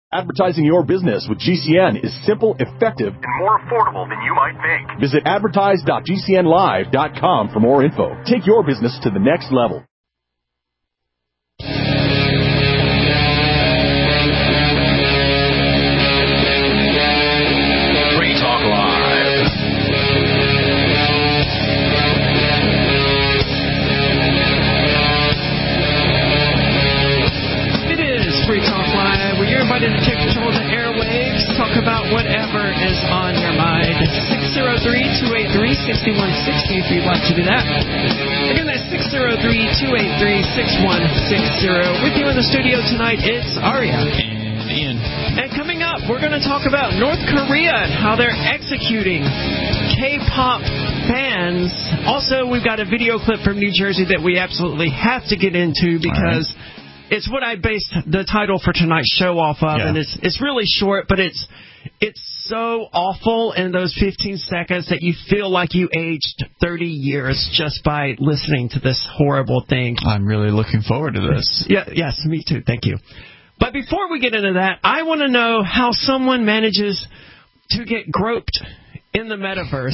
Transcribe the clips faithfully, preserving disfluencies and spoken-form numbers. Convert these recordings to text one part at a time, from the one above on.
Advertising your business with G C N is simple, effective, and more affordable than you might think. Visit advertise dot g c n live dot com for more info. Take your business to the next level. Free Talk Live. It is Free Talk Live, where you're invited to take control of the airwaves, talk about whatever is on your mind. six oh three, two eight three, six one six oh if you'd like to do that. Again, that's six oh three, two eight three, six one six oh. With you in the studio tonight, it's Aria. And Ian. And coming up, we're going to talk about North Korea and how they're executing K-pop fans. Also, we've got a video clip from New Jersey that we absolutely have to get into because it's what I based the title for tonight's show off of, yeah. and it's it's really short, but it's it's so awful in those fifteen seconds that you feel like you aged thirty years just by listening to this horrible thing. I'm really looking forward to this. Yeah, yes, me too. Thank you. But before we get into that, I want to know how someone manages to get groped in the metaverse,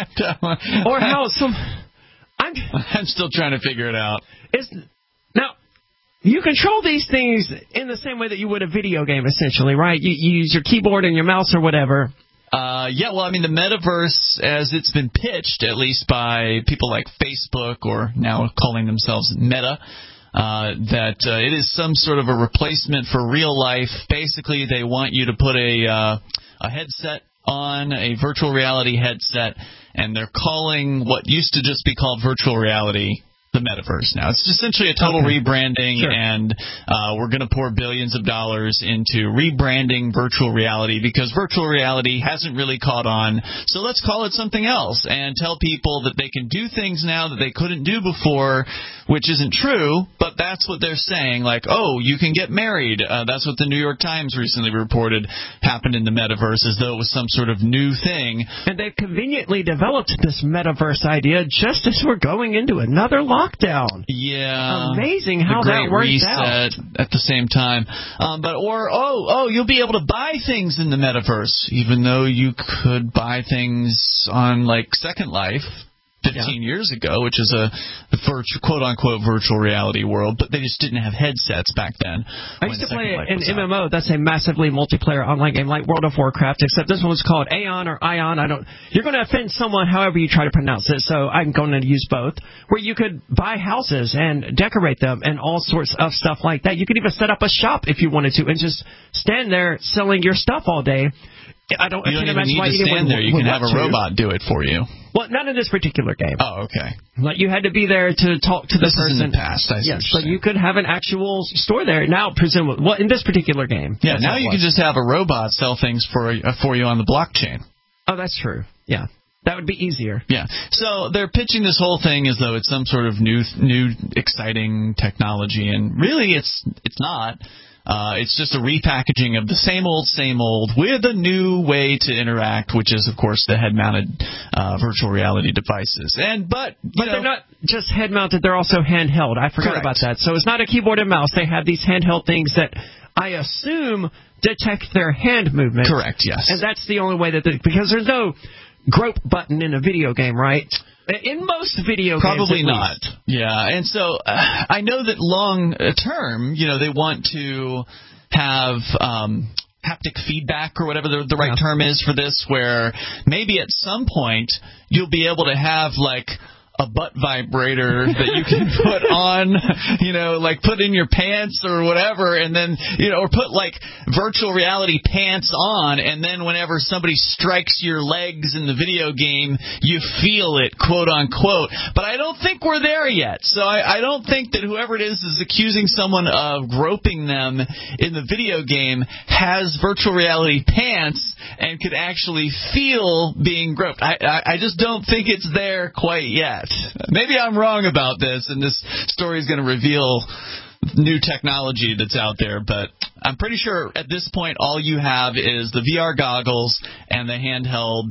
or how some. I'm I'm still trying to figure it out. Is now. You control these things in the same way that you would a video game, essentially, right? You, you use your keyboard and your mouse or whatever. Uh, yeah, well, I mean, the metaverse, as it's been pitched, at least by people like Facebook, or now calling themselves Meta, uh, that uh, it is some sort of a replacement for real life. Basically, they want you to put a uh, a headset on, a virtual reality headset, and they're calling what used to just be called virtual reality the metaverse now. It's essentially a total okay. rebranding, sure. and uh, we're going to pour billions of dollars into rebranding virtual reality because virtual reality hasn't really caught on. So let's call it something else and tell people that they can do things now that they couldn't do before, which isn't true, but that's what they're saying. Like, oh, you can get married. Uh, that's what the New York Times recently reported happened in the metaverse, as though it was some sort of new thing. And they've conveniently developed this metaverse idea just as we're going into another lockdown. Yeah. Amazing how that worked reset out. At the same time. Um, but or, oh, oh, you'll be able to buy things in the metaverse, even though you could buy things on, like, Second Life fifteen yeah. years ago, which is a virtual, quote-unquote virtual reality world, but they just didn't have headsets back then. I used to play an M M O. Out. That's a massively multiplayer online game like World of Warcraft, except this one's called Aeon or Ion. I don't. You're going to offend someone however you try to pronounce it, so I'm going to use both, where you could buy houses and decorate them and all sorts of stuff like that. You could even set up a shop if you wanted to and just stand there selling your stuff all day. I don't. You I don't can't even imagine need why to stand would, there. You would can have a to. robot do it for you. Well, not in this particular game. Oh, okay. Like you had to be there to talk to the this person. This is in the past. I see yes, but you could have an actual store there now, presumably. Well, in this particular game. Yeah, now you can just have a robot sell things for uh, for you on the blockchain. Oh, that's true. Yeah. That would be easier. Yeah. So they're pitching this whole thing as though it's some sort of new, new, exciting technology, and really, it's it's not. Uh, it's just a repackaging of the same old, same old with a new way to interact, which is, of course, the head-mounted uh, virtual reality devices. And but but know, they're not just head-mounted; they're also handheld. I forgot correct. about that. So it's not a keyboard and mouse. They have these handheld things that I assume detect their hand movement. Correct. Yes. And that's the only way that they, because there's no grope button in a video game, right? In most video Probably games, Probably not. Least. Yeah, and so uh, I know that long term, you know, they want to have um, haptic feedback or whatever the, the right yeah. term is for this, where maybe at some point you'll be able to have, like, a butt vibrator that you can put on, you know, like put in your pants or whatever, and then, you know, or put like virtual reality pants on, and then whenever somebody strikes your legs in the video game, you feel it, quote unquote. But I don't think we're there yet. So I, I don't think that whoever it is is accusing someone of groping them in the video game has virtual reality pants and could actually feel being groped. I, I, I just don't think it's there quite yet. Maybe I'm wrong about this, and this story is going to reveal new technology that's out there, but I'm pretty sure at this point all you have is the V R goggles and the handheld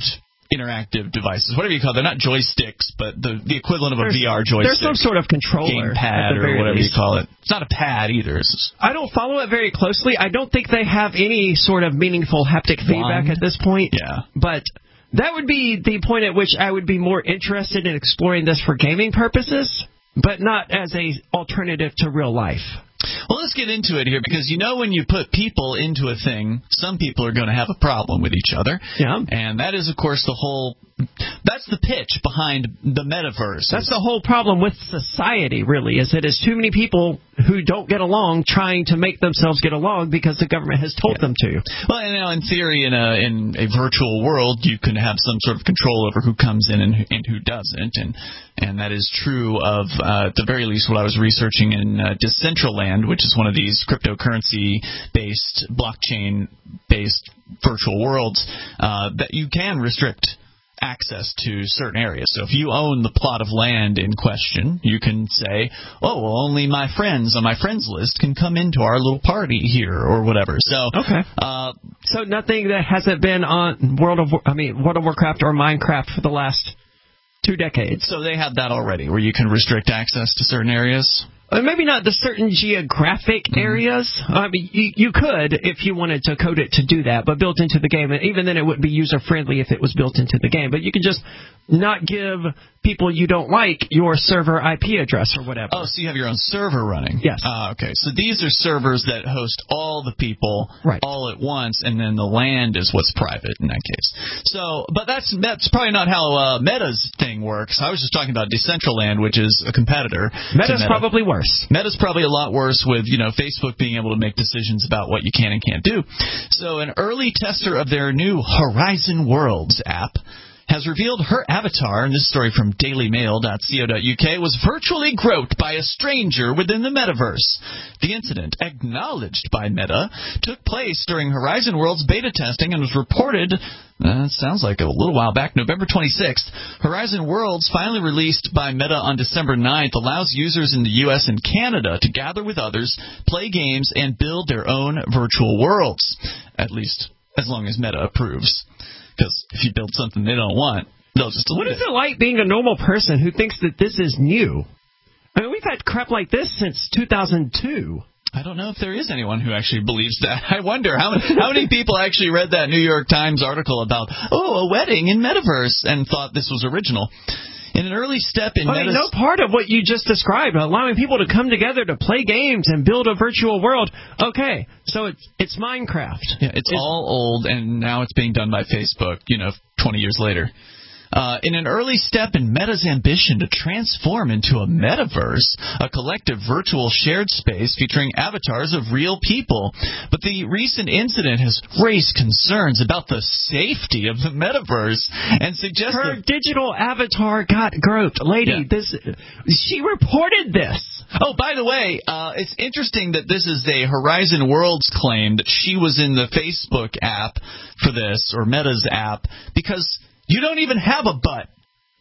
interactive devices, whatever you call them. They're not joysticks, but the the equivalent of a there's, V R joystick. There's some sort of controller. Gamepad or whatever least. you call it. It's not a pad either. It's I don't follow it very closely. I don't think they have any sort of meaningful haptic feedback Wand? at this point. Yeah. But that would be the point at which I would be more interested in exploring this for gaming purposes, but not as a alternative to real life. Well, let's get into it here, because you know when you put people into a thing, some people are going to have a problem with each other. Yeah. And that is, of course, the whole... That's the pitch behind the metaverse. That's the whole problem with society, really, is that it's too many people who don't get along trying to make themselves get along because the government has told yeah. them to. Well, you know, in theory, in a in a virtual world, you can have some sort of control over who comes in and who, and who doesn't, and and that is true of, uh, at the very least, what I was researching in uh, Decentraland, which is one of these cryptocurrency-based, blockchain-based virtual worlds uh, that you can restrict access to certain areas. So if you own the plot of land in question, you can say, oh, well, only my friends on my friends list can come into our little party here or whatever. So okay. Uh, so nothing that hasn't been on World of I mean World of Warcraft or Minecraft for the last two decades. So they have that already, where you can restrict access to certain areas? Uh, maybe not the certain geographic mm-hmm. areas. I mean, you, you could if you wanted to code it to do that, but built into the game. And even then, it wouldn't be user-friendly if it was built into the game. But you can just not give people you don't like your server I P address or whatever. Oh, so you have your own server running? Yes. Uh, okay, so these are servers that host all the people right. all at once, and then the land is what's private in that case. So, but that's that's probably not how uh, Meta's thing works. I was just talking about Decentraland, which is a competitor. Meta's Meta. probably worse. Meta's probably a lot worse with, you know, Facebook being able to make decisions about what you can and can't do. So an early tester of their new Horizon Worlds app has revealed her avatar, and this story from daily mail dot co dot U K, was virtually groped by a stranger within the metaverse. The incident, acknowledged by Meta, took place during Horizon Worlds beta testing and was reported, uh, it sounds like a little while back, November twenty-sixth. Horizon Worlds, finally released by Meta on December ninth, allows users in the U S and Canada to gather with others, play games, and build their own virtual worlds. At least, as long as Meta approves. Because if you build something they don't want, they'll just delete it. What is it like being a normal person who thinks that this is new? I mean, we've had crap like this since two thousand two. I don't know if there is anyone who actually believes that. I wonder how many, how many people actually read that New York Times article about, oh, a wedding in Metaverse, and thought this was original. In an early step in I mean, Meta's... no part of what you just described, allowing people to come together to play games and build a virtual world. Okay, so it's it's Minecraft. Yeah, it's, it's all old, and now it's being done by Facebook, you know, twenty years later. Uh, in an early step in Meta's ambition to transform into a metaverse, a collective virtual shared space featuring avatars of real people. But the recent incident has raised concerns about the safety of the metaverse and suggested... Her digital avatar got groped. Lady, yeah. this she reported this. Oh, by the way, uh, it's interesting that this is a Horizon Worlds claim that she was in the Facebook app for this, or Meta's app, because... you don't even have a butt.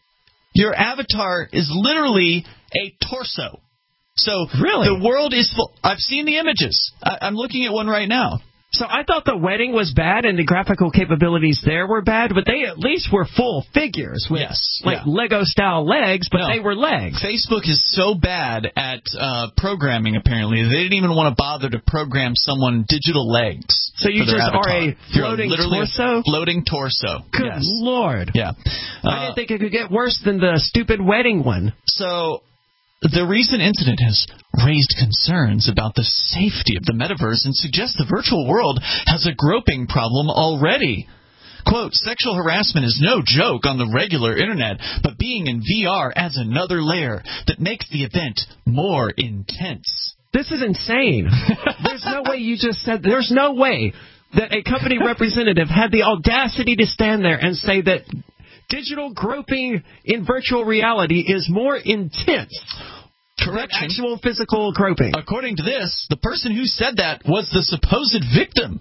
Your avatar is literally a torso. So really? The world is full. I've seen the images. I, I'm looking at one right now. So I thought the wedding was bad and the graphical capabilities there were bad, but they at least were full figures with yes, like yeah. Lego-style legs, but no. they were legs. Facebook is so bad at uh, programming, apparently. They didn't even want to bother to program someone digital legs. So you just avatar. are a floating You're torso? A floating torso. Good yes. Lord. Yeah. Uh, I didn't think it could get worse than the stupid wedding one. So... the recent incident has raised concerns about the safety of the metaverse and suggests the virtual world has a groping problem already. Quote, sexual harassment is no joke on the regular internet, but being in V R adds another layer that makes the event more intense. This is insane. There's no way you just said, there's no way that a company representative had the audacity to stand there and say that digital groping in virtual reality is more intense Correction. than actual physical groping. According to this, the person who said that was the supposed victim.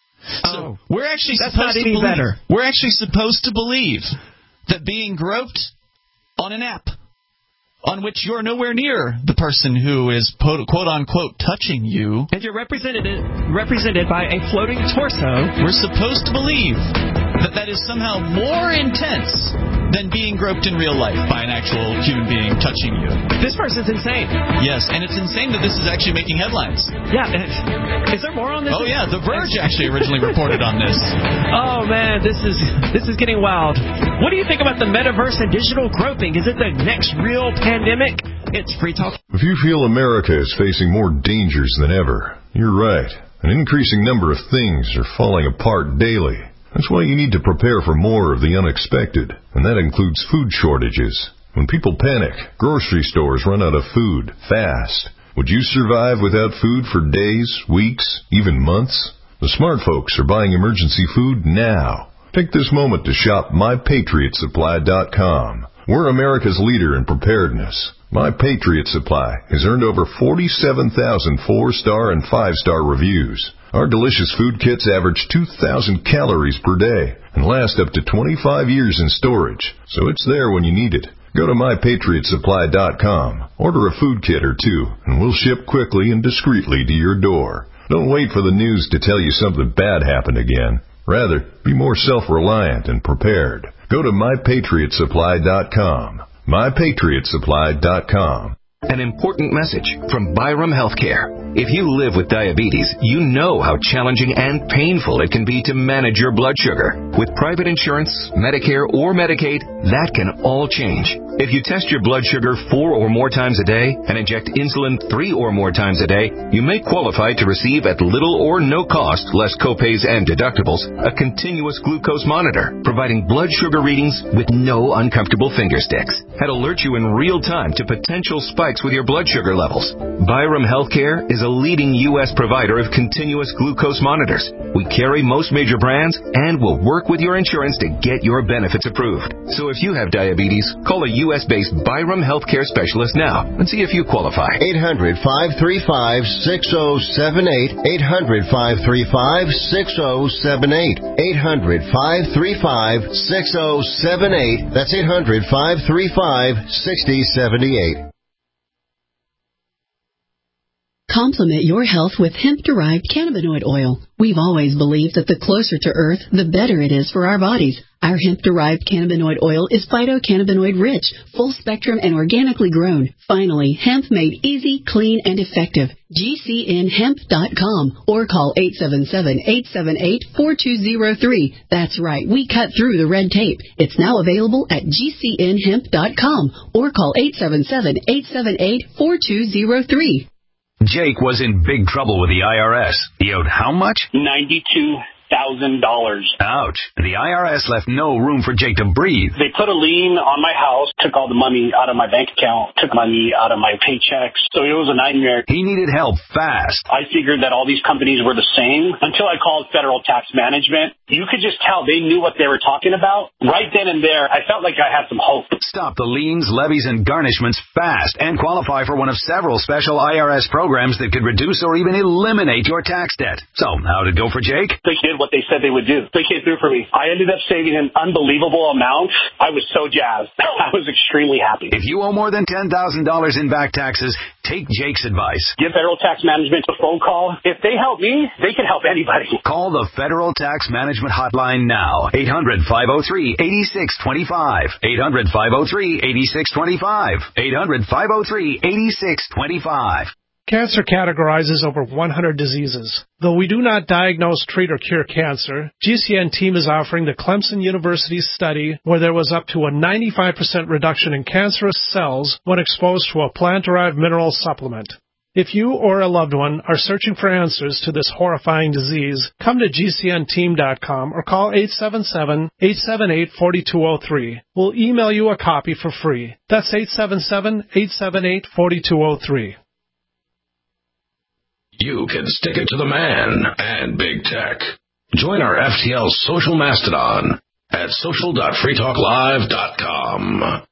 So oh, we're actually that's supposed not any to believe, better. We're actually supposed to believe that being groped on an app on which you're nowhere near the person who is quote-unquote touching you. And you're represented represented by a floating torso. We're supposed to believe that that is somehow more intense than being groped in real life by an actual human being touching you. This person's insane. Yes, and it's insane that this is actually making headlines. Yeah. Is there more on this? Oh, yeah. The Verge actually originally reported on this. Oh, man. This is this is getting wild. What do you think about the metaverse and digital groping? Is it the next real pandemic? It's Free Talk. If you feel America is facing more dangers than ever, you're right. An increasing number of things are falling apart daily. That's why you need to prepare for more of the unexpected, and that includes food shortages. When people panic, grocery stores run out of food fast. Would you survive without food for days, weeks, even months? The smart folks are buying emergency food now. Take this moment to shop my patriot supply dot com. We're America's leader in preparedness. My Patriot Supply has earned over forty-seven thousand four-star and five-star reviews. Our delicious food kits average two thousand calories per day and last up to twenty-five years in storage, so it's there when you need it. Go to my patriot supply dot com, order a food kit or two, and we'll ship quickly and discreetly to your door. Don't wait for the news to tell you something bad happened again. Rather, be more self-reliant and prepared. Go to my patriot supply dot com. my patriot supply dot com. An important message from Byram Healthcare. If you live with diabetes, you know how challenging and painful it can be to manage your blood sugar. With private insurance, Medicare, or Medicaid, that can all change. If you test your blood sugar four or more times a day and inject insulin three or more times a day, you may qualify to receive at little or no cost, less copays and deductibles, a continuous glucose monitor, providing blood sugar readings with no uncomfortable finger sticks. That alert you in real time to potential spikes with your blood sugar levels. Byram Healthcare is a leading U S provider of continuous glucose monitors. We carry most major brands and will work with your insurance to get your benefits approved. So if you have diabetes, call a U S-based Byram Healthcare specialist now and see if you qualify. eight hundred, five three five, six oh seven eight. eight hundred, five three five, six oh seven eight. eight hundred, five three five, six oh seven eight. That's eight hundred, five three five, six oh seven eight. Complement your health with hemp-derived cannabinoid oil. We've always believed that the closer to Earth, the better it is for our bodies. Our hemp-derived cannabinoid oil is phytocannabinoid-rich, full-spectrum, and organically grown. Finally, hemp made easy, clean, and effective. G C N hemp dot com or call eight seven seven, eight seven eight, four two zero three. That's right, we cut through the red tape. It's now available at G C N hemp dot com or call eight seven seven, eight seven eight, four two zero three. Jake was in big trouble with the I R S. He owed how much? ninety-two thousand dollars. Ouch. The I R S left no room for Jake to breathe. They put a lien on my house, took all the money out of my bank account, took money out of my paychecks. So it was a nightmare. He needed help fast. I figured that all these companies were the same until I called Federal Tax Management. You could just tell they knew what they were talking about. Right then and there, I felt like I had some hope. Stop the liens, levies, and garnishments fast and qualify for one of several special I R S programs that could reduce or even eliminate your tax debt. So, how'd it go for Jake? They did what they said they would do. They came through for me. I ended up saving an unbelievable amount. I was so jazzed. I was extremely happy. If you owe more than ten thousand dollars in back taxes, take Jake's advice. Give Federal Tax Management a phone call. If they help me, they can help anybody. Call the Federal Tax Management Hotline now. eight hundred, five oh three, eight six two five. eight hundred, five oh three, eight six two five. eight hundred, five oh three, eight six two five. Cancer categorizes over one hundred diseases. Though we do not diagnose, treat, or cure cancer, G C N team is offering the Clemson University study where there was up to a ninety-five percent reduction in cancerous cells when exposed to a plant-derived mineral supplement. If you or a loved one are searching for answers to this horrifying disease, come to G C N team dot com or call eight seven seven, eight seven eight, four two zero three. We'll email you a copy for free. That's eight seven seven, eight seven eight, four two zero three. You can stick it to the man and big tech. Join our F T L social mastodon at social dot free talk live dot com.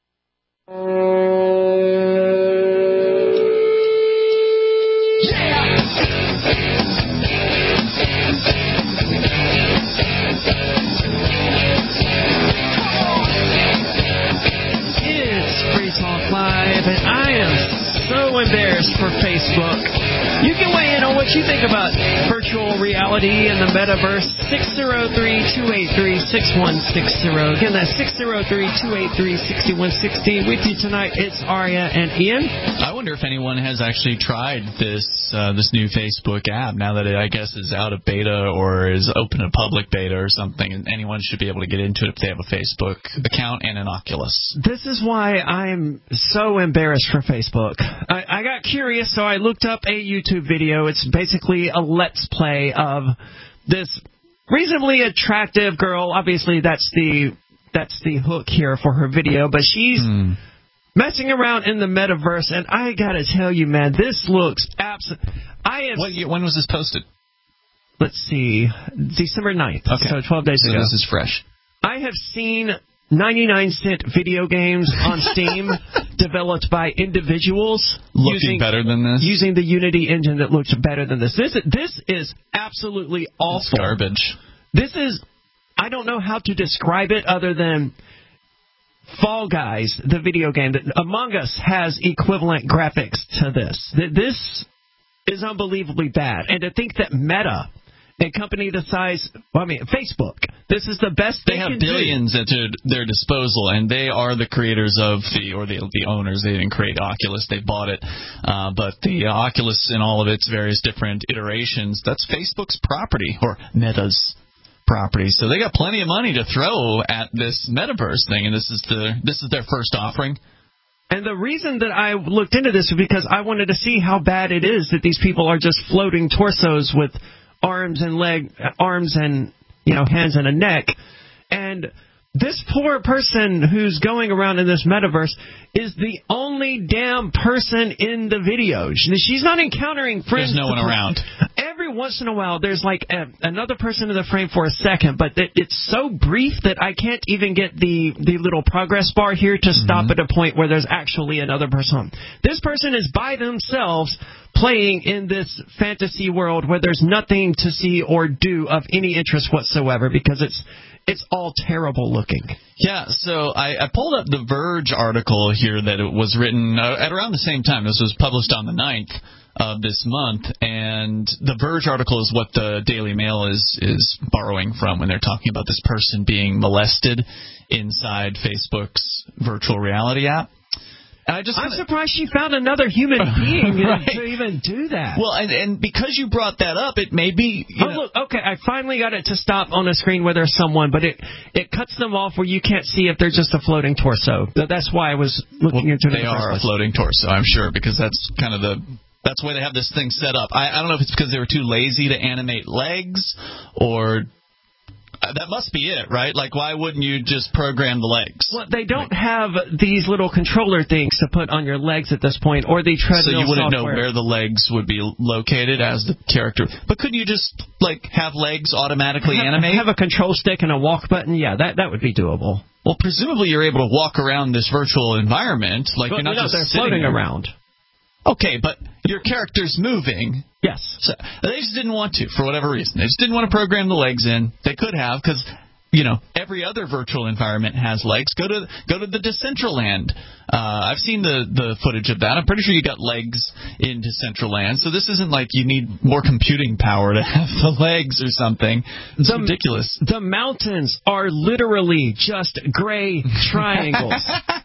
It's Free Talk Live, and I am so embarrassed for Facebook. You can weigh in on what you think about virtual virtual reality in the metaverse. six oh three, two eight three, six one six zero. Again, that's six oh three, two eight three, six one six zero. With you tonight, it's Aria and Ian. I wonder if anyone has actually tried this uh, this new Facebook app now that it, I guess, is out of beta or is open to public beta or something. And anyone should be able to get into it if they have a Facebook account and an Oculus. This is why I'm so embarrassed for Facebook. I, I got curious, so I looked up a YouTube video. It's basically a let's play of this reasonably attractive girl. Obviously, that's the that's the hook here for her video, but she's mm. messing around in the metaverse, and I gotta tell you, man, this looks absolutely. I have. What year, when was this posted? Let's see, December ninth. Okay, so twelve days so ago. This is fresh. I have seen ninety-nine cent video games on Steam developed by individuals looking using, better than this, using the Unity engine that looks better than this. This this is absolutely awful. It's garbage. This is, I don't know how to describe it other than Fall Guys, the video game. That Among Us has equivalent graphics to this. This is unbelievably bad, and to think that Meta, a company the size, well, I mean, Facebook, this is the best they, they have can billions do. at their, their disposal, and they are the creators of the, or the, the owners. They didn't create Oculus, they bought it. Uh, but the Oculus in all of its various different iterations, that's Facebook's property, or Meta's property. So they got plenty of money to throw at this metaverse thing, and this is the this is their first offering. And the reason that I looked into this is because I wanted to see how bad it is that these people are just floating torsos with arms and leg, arms and, you know, hands and a neck. And this poor person who's going around in this metaverse is the only damn person in the video. She's not encountering friends. There's no one around. Every once in a while, there's like a, another person in the frame for a second, but it, it's so brief that I can't even get the, the little progress bar here to stop mm-hmm. at a point where there's actually another person. This person is by themselves playing in this fantasy world where there's nothing to see or do of any interest whatsoever because it's it's all terrible looking. Yeah, so I, I pulled up the Verge article here that it was written uh, at around the same time. This was published on the ninth of this month, and the Verge article is what the Daily Mail is is borrowing from when they're talking about this person being molested inside Facebook's virtual reality app. I just I'm surprised she found another human being right. to even do that. Well, and, and because you brought that up, it may be... You oh, know, look, okay, I finally got it to stop on a screen where there's someone, but it, it cuts them off where you can't see if they're just a floating torso. That's why I was looking well, into it. They are a floating torso, I'm sure, because that's kind of the... That's why they have this thing set up. I, I don't know if it's because they were too lazy to animate legs or... That must be it, right? Like, why wouldn't you just program the legs? Well, they don't like, have these little controller things to put on your legs at this point, or the treadmill So you wouldn't software. know where the legs would be located as the character. But couldn't you just, like, have legs automatically have, animate? Have a control stick and a walk button? Yeah, that, that would be doable. Well, presumably you're able to walk around this virtual environment. Like, well, you're not no, just they're sitting floating there. around. Okay, but your character's moving. Yes. So they just didn't want to, for whatever reason. They just didn't want to program the legs in. They could have, because... You know, every other virtual environment has legs. Go to go to the Decentraland. Uh, I've seen the, the footage of that. I'm pretty sure you got legs in Decentraland. So this isn't like you need more computing power to have the legs or something. It's the, ridiculous. The mountains are literally just gray triangles.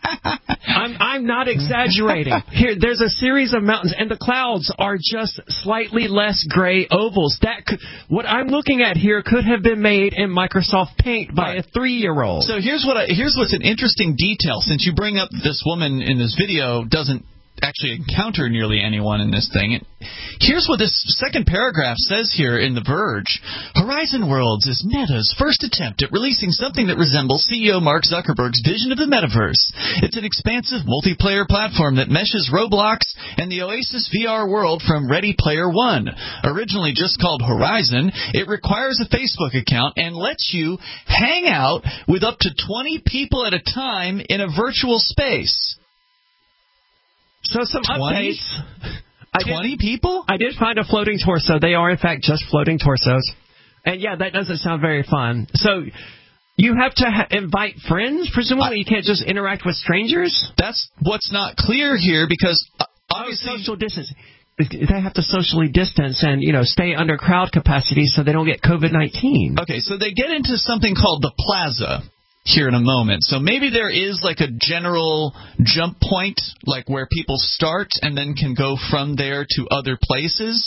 I'm I'm not exaggerating. Here, there's a series of mountains, and the clouds are just slightly less gray ovals. That could, what I'm looking at here could have been made in Microsoft Paint by right. a three-year-old. So here's what I, here's what's an interesting detail. Since you bring up this woman in this video doesn't actually encounter nearly anyone in this thing. Here's what this second paragraph says here in The Verge. Horizon Worlds is Meta's first attempt at releasing something that resembles C E O Mark Zuckerberg's vision of the metaverse. It's an expansive multiplayer platform that meshes Roblox and the Oasis V R world from Ready Player One. Originally just called Horizon, it requires a Facebook account and lets you hang out with up to twenty people at a time in a virtual space. So some twenty? updates. twenty people? I did find a floating torso. They are, in fact, just floating torsos. And, yeah, that doesn't sound very fun. So you have to ha- invite friends? Presumably I, you can't just interact with strangers? That's what's not clear here because uh, obviously... Oh, social distancing. they have to socially distance and, you know, stay under crowd capacity so they don't get COVID nineteen. Okay, so they get into something called the plaza here in a moment. So maybe there is like a general jump point, like where people start and then can go from there to other places.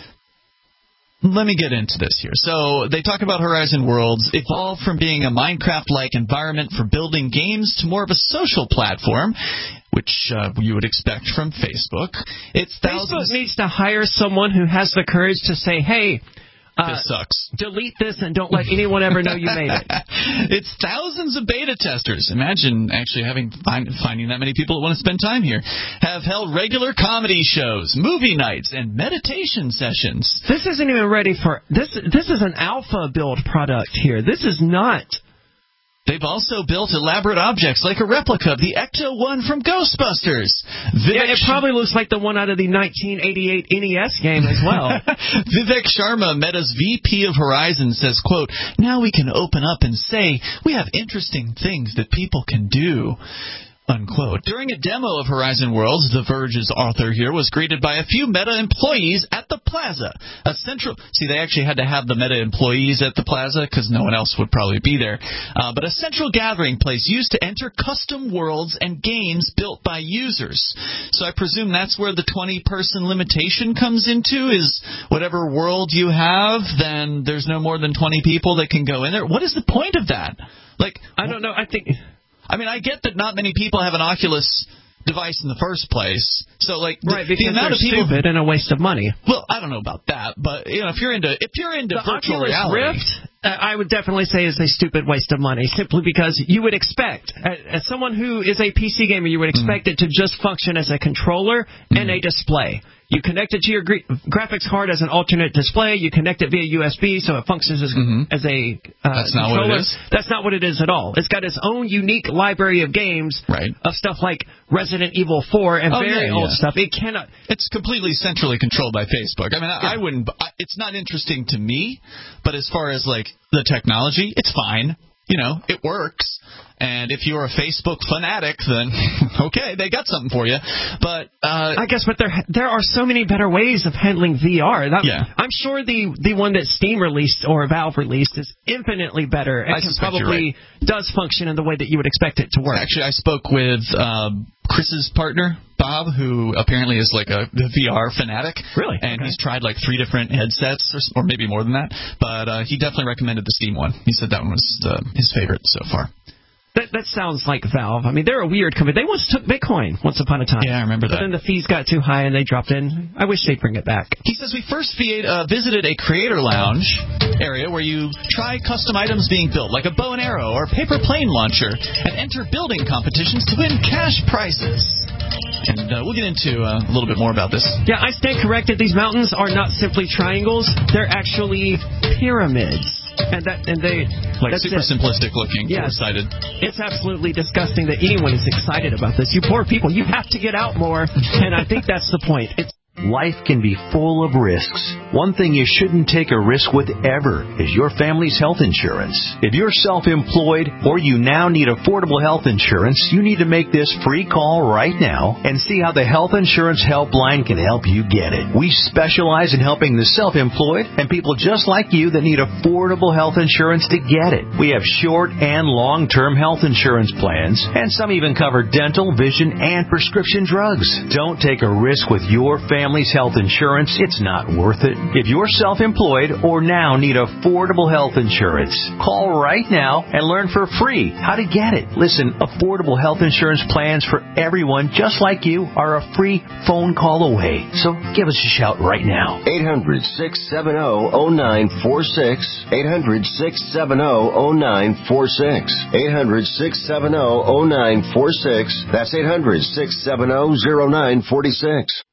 Let me get into this here. So they talk about Horizon Worlds evolved from being a Minecraft-like environment for building games to more of a social platform, which uh, you would expect from Facebook. It's thousands. Facebook needs to hire someone who has the courage to say, hey, Uh, this sucks. Delete this and don't let anyone ever know you made it. It's thousands of beta testers. Imagine actually having find, finding that many people that want to spend time here. Have held regular comedy shows, movie nights, and meditation sessions. This isn't even ready for this. This is an alpha build product here. This is not. They've also built elaborate objects like a replica of the Ecto one from Ghostbusters. Vivek yeah, it probably looks like the one out of the nineteen eighty-eight N E S game as well. Vivek Sharma, Meta's V P of Horizon, says, quote, now we can open up and say we have interesting things that people can do. Unquote. During a demo of Horizon Worlds, The Verge's author here was greeted by a few Meta employees at the Plaza. A central. See, they actually had to have the Meta employees at the Plaza because no one else would probably be there. Uh, but a central gathering place used to enter custom worlds and games built by users. So I presume that's where the twenty-person limitation comes into. Is whatever world you have, then there's no more than twenty people that can go in there. What is the point of that? Like, I don't know. I think. I mean, I get that not many people have an Oculus device in the first place. So, like, the, right, because the amount they're of people, stupid and a waste of money. Well, I don't know about that, but you know, if you're into if you're into the virtual Oculus reality, Rift, uh, I would definitely say is a stupid waste of money, simply because you would expect, uh, as someone who is a P C gamer, you would expect mm. it to just function as a controller mm. and a display. You connect it to your gra- graphics card as an alternate display. You connect it via U S B, so it functions as, mm-hmm. as a uh, That's not controller. what it is. That's not what it is at all. It's got its own unique library of games right. of stuff like Resident Evil four and oh, very yeah, old yeah. stuff. It cannot. It's completely centrally controlled by Facebook. I mean, I, yeah. I wouldn't. I, it's not interesting to me, but as far as like the technology, it's fine. You know, it works. And if you're a Facebook fanatic, then okay, they got something for you. But uh, I guess, but there there are so many better ways of handling V R. That, yeah. I'm sure the the one that Steam released or Valve released is infinitely better and I can suspect probably you're right. does function in the way that you would expect it to work. Actually, I spoke with um, Chris's partner, Bob, who apparently is like a V R fanatic. Really? And okay. he's tried like three different headsets, or, or maybe more than that. But uh, he definitely recommended the Steam one. He said that one was uh, his favorite so far. That that sounds like Valve. I mean, they're a weird company. They once took Bitcoin once upon a time. Yeah, I remember that. But then the fees got too high and they dropped in. I wish they'd bring it back. He says we first uh, visited a creator lounge area where you try custom items being built, like a bow and arrow or paper plane launcher, and enter building competitions to win cash prizes. And uh, we'll get into uh, a little bit more about this. Yeah, I stand corrected. These mountains are not simply triangles. They're actually pyramids. And that, and they like super it. simplistic looking, yes. four-sided. It's absolutely disgusting that anyone is excited about this. You poor people, you have to get out more, and I think that's the point. It's Life can be full of risks. One thing you shouldn't take a risk with ever is your family's health insurance. If you're self-employed or you now need affordable health insurance, you need to make this free call right now and see how the Health Insurance Helpline can help you get it. We specialize in helping the self-employed and people just like you that need affordable health insurance to get it. We have short and long-term health insurance plans, and some even cover dental, vision, and prescription drugs. Don't take a risk with your family. Family's health insurance, it's not worth it. If you're self-employed or now need affordable health insurance, call right now and learn for free how to get it. Listen, affordable health insurance plans for everyone just like you are a free phone call away. So give us a shout right now. eight hundred, six seven zero, zero nine four six. eight hundred, six seven zero, zero nine four six. eight hundred, six seven zero, zero nine four six. That's eight hundred, six seven zero, zero nine four six.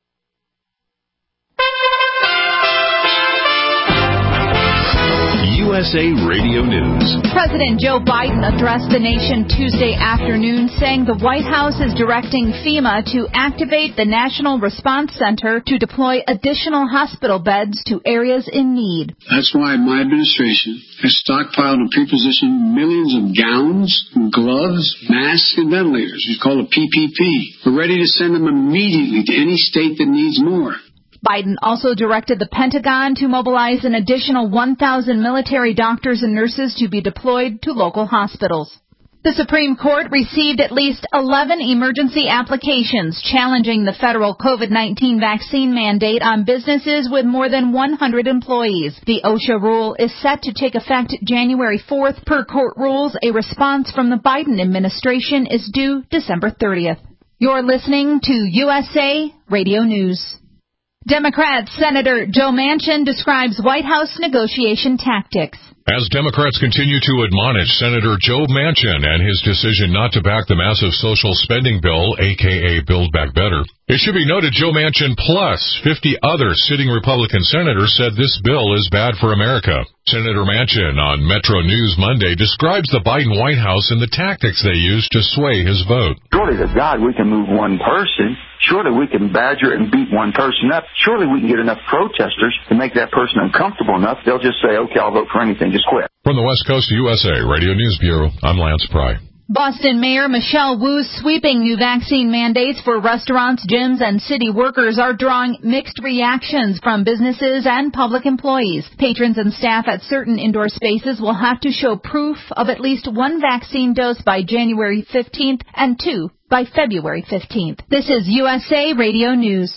U S A Radio News. President Joe Biden addressed the nation Tuesday afternoon, saying the White House is directing FEMA to activate the National Response Center to deploy additional hospital beds to areas in need. That's why my administration has stockpiled and pre-positioned millions of gowns, gloves, masks, and ventilators. We call it P P P. We're ready to send them immediately to any state that needs more. Biden also directed the Pentagon to mobilize an additional one thousand military doctors and nurses to be deployed to local hospitals. The Supreme Court received at least eleven emergency applications challenging the federal COVID nineteen vaccine mandate on businesses with more than one hundred employees. The OSHA rule is set to take effect January fourth. Per court rules, a response from the Biden administration is due December thirtieth. You're listening to U S A Radio News. Democrat Senator Joe Manchin describes White House negotiation tactics. As Democrats continue to admonish Senator Joe Manchin and his decision not to back the massive social spending bill, aka Build Back Better, it should be noted Joe Manchin plus fifty other sitting Republican senators said this bill is bad for America. Senator Manchin on Metro News Monday describes the Biden White House and the tactics they used to sway his vote. Surely to God we can move one person. Surely we can badger and beat one person up. Surely we can get enough protesters to make that person uncomfortable enough. They'll just say, okay, I'll vote for anything. Just quit. From the West Coast of U S A Radio News Bureau, I'm Lance Pry. Boston Mayor Michelle Wu's sweeping new vaccine mandates for restaurants, gyms, and city workers are drawing mixed reactions from businesses and public employees. Patrons and staff at certain indoor spaces will have to show proof of at least one vaccine dose by January fifteenth and two by February fifteenth. This is U S A Radio News.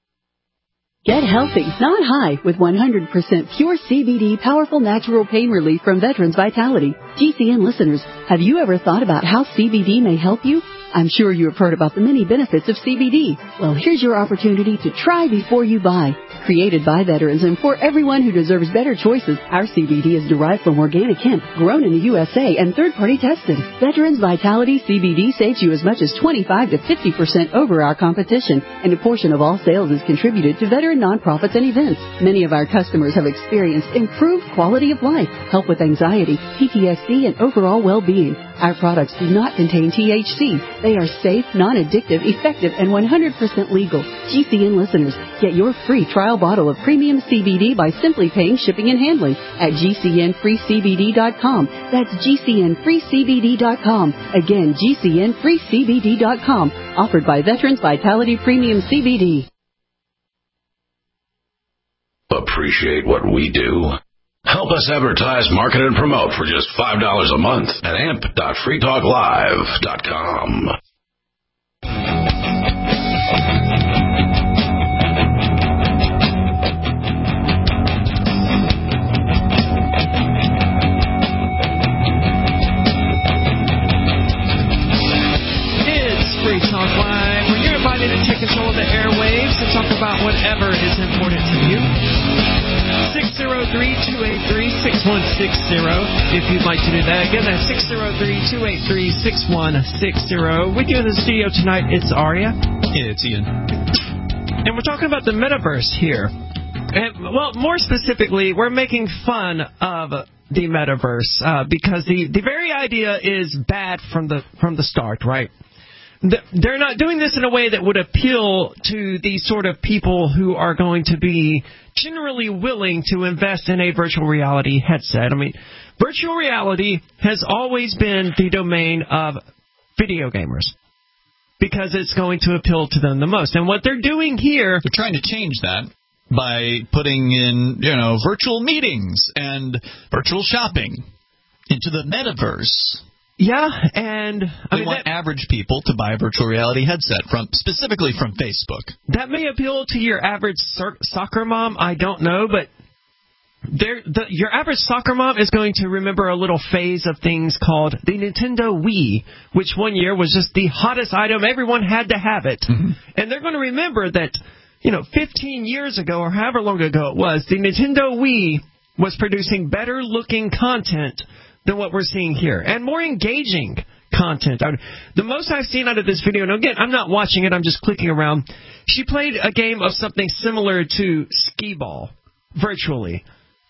Get healthy, not high, with one hundred percent pure C B D powerful natural pain relief from Veterans Vitality. G C N listeners, have you ever thought about how C B D may help you? I'm sure you have heard about the many benefits of C B D. Well, here's your opportunity to try before you buy. Created by veterans and for everyone who deserves better choices, our C B D is derived from organic hemp, grown in the U S A and third-party tested. Veterans Vitality C B D saves you as much as twenty-five to fifty percent over our competition, and a portion of all sales is contributed to veteran nonprofits and events. Many of our customers have experienced improved quality of life, help with anxiety, P T S D, and overall well-being. Our products do not contain T H C. They are safe, non-addictive, effective, and one hundred percent legal. G C N listeners, get your free trial bottle of premium C B D by simply paying shipping and handling at G C N free C B D dot com. That's G C N free C B D dot com. Again, G C N free C B D dot com. Offered by Veterans Vitality Premium C B D. Appreciate what we do? Help us advertise, market, and promote for just five dollars a month at amp dot free talk live dot com. It's Free Talk Live, where you're invited to take control of the airwaves and talk about whatever is important to you. six oh three, two eight three, six one six oh if you'd like to do that. Again, that's six oh three, two eight three, six one six oh. With you in the studio tonight, it's Aria. Yeah, it's Ian. And we're talking about the metaverse here. And, well, more specifically, we're making fun of the metaverse uh, because the, the very idea is bad from the from the start, right? They're not doing this in a way that would appeal to the sort of people who are going to be generally willing to invest in a virtual reality headset. I mean, virtual reality has always been the domain of video gamers because it's going to appeal to them the most. And what they're doing here... They're trying to change that by putting in, you know, virtual meetings and virtual shopping into the metaverse. Yeah, and I we mean, want that, average people to buy a virtual reality headset from specifically from Facebook. That may appeal to your average so- soccer mom. I don't know, but the, your average soccer mom is going to remember a little phase of things called the Nintendo Wii, which one year was just the hottest item. Everyone had to have it, mm-hmm. and they're going to remember that, you know, fifteen years ago or however long ago it was, the Nintendo Wii was producing better looking content than what we're seeing here, and more engaging content. I, the most I've seen out of this video, and again, I'm not watching it, I'm just clicking around, she played a game of something similar to Skee-Ball, virtually.